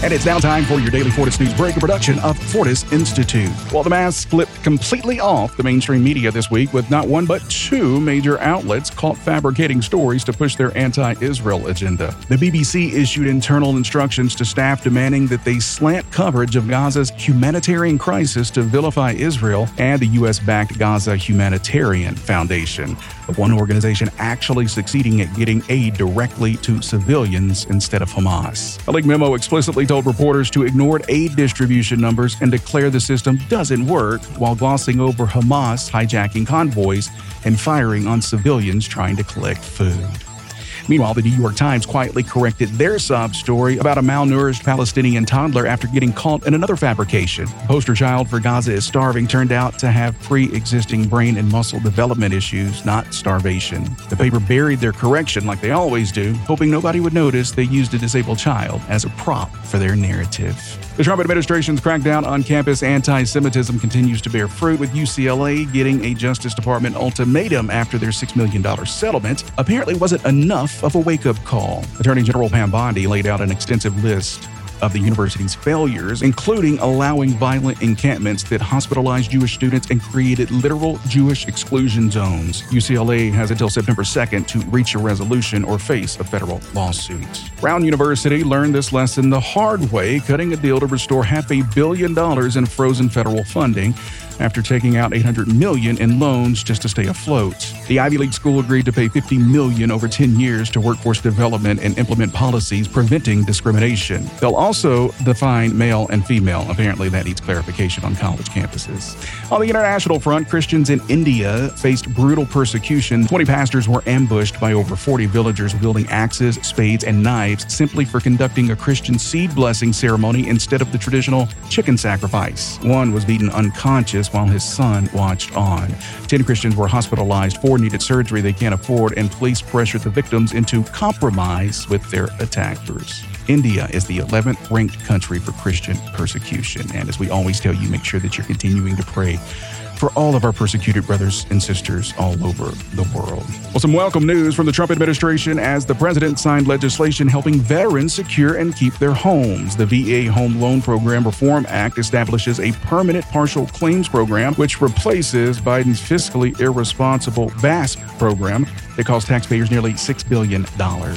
And it's now time for your daily Fortis News Break, a production of Fortis Institute. Well, the mask flipped completely off the mainstream media this week, with not one but two major outlets caught fabricating stories to push their anti-Israel agenda. The BBC issued internal instructions to staff demanding that they slant coverage of Gaza's humanitarian crisis to vilify Israel and the U.S.-backed Gaza Humanitarian Foundation, the one organization actually succeeding at getting aid directly to civilians instead of Hamas. A leaked memo explicitly told reporters to ignore aid distribution numbers and declare the system doesn't work, while glossing over Hamas hijacking convoys and firing on civilians trying to collect food. Meanwhile, the New York Times quietly corrected their sob story about a malnourished Palestinian toddler after getting caught in another fabrication. The poster child for Gaza is starving turned out to have pre-existing brain and muscle development issues, not starvation. The paper buried their correction like they always do, hoping nobody would notice they used a disabled child as a prop for their narrative. The Trump administration's crackdown on campus anti-Semitism continues to bear fruit, with UCLA getting a Justice Department ultimatum after their $6 million settlement apparently wasn't enough of a wake-up call. Attorney General Pam Bondi laid out an extensive list of the university's failures, including allowing violent encampments that hospitalized Jewish students and created literal Jewish exclusion zones. UCLA has until September 2nd to reach a resolution or face a federal lawsuit. Brown University learned this lesson the hard way, cutting a deal to restore $500 million in frozen federal funding after taking out $800 million in loans just to stay afloat. The Ivy League school agreed to pay $50 million over 10 years to workforce development and implement policies preventing discrimination. They'll also define male and female. Apparently, that needs clarification on college campuses. On the international front, Christians in India faced brutal persecution. 20 pastors were ambushed by over 40 villagers wielding axes, spades, and knives simply for conducting a Christian seed blessing ceremony instead of the traditional chicken sacrifice. One was beaten unconscious while his son watched on. 10 Christians were hospitalized, 4 needed surgery they can't afford, and police pressured the victims into compromise with their attackers. India is the 11th ranked country for Christian persecution. And as we always tell you, make sure that you're continuing to pray for all of our persecuted brothers and sisters all over the world. Well, some welcome news from the Trump administration as the president signed legislation helping veterans secure and keep their homes. The VA Home Loan Program Reform Act establishes a permanent partial claims program, which replaces Biden's fiscally irresponsible VASP program that cost taxpayers nearly $6 billion.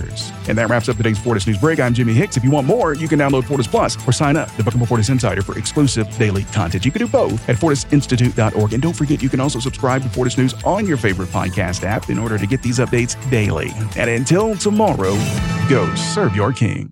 And that wraps up today's Fortis News Break. I'm Jimmy Hicks. If you want more, you can download Fortis Plus or sign up to become a Fortis Insider for exclusive daily content. You can do both at fortisinstitute.org. And don't forget, you can also subscribe to Fortis News on your favorite podcast app in order to get these updates daily. And until tomorrow, go serve your king.